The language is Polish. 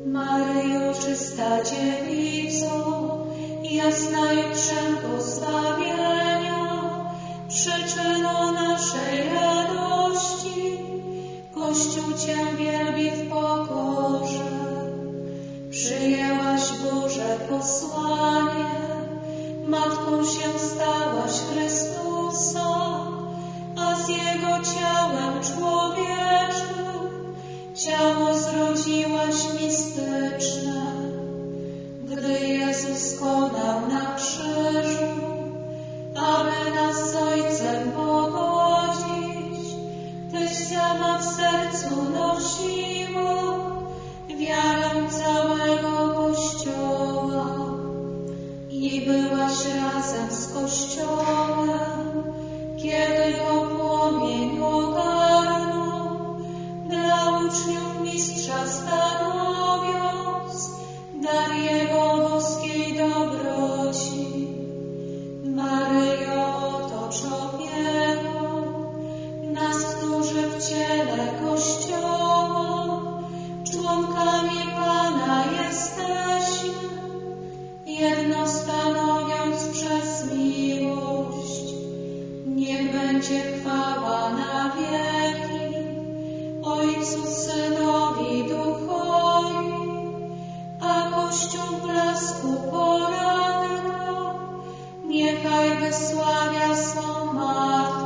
Maryjo, czysta dziewico, jasna jutrzenko zbawienia, przyczyno naszej radości, Kościół Cię wielbi w pokorze. Przyjęłaś Boże posłanie, Matką się stałaś Chrystusa, a z Jego ciałem człowieczym ciało zrodziłaś mistyczne. Gdy Jezus konał na krzyżu, aby nas z Ojcem pogodzić, Tyś sama w sercu nosiła wiarę całego Kościoła i byłaś razem z Kościołem, kiedy go płomień ogarnął, dla uczniów Mistrza stanowiąc dar Jego boskiej dobroci. Maryjo, otocz opieką nas, którzy w ciele Kościoła członkami Pana jesteśmy, jedno stanowiąc przez miłość. Niech będzie chwała na wieki Ojcu, Synowi, Duchowi, a Kościół blasku poranka niechaj wysławia swą Matkę.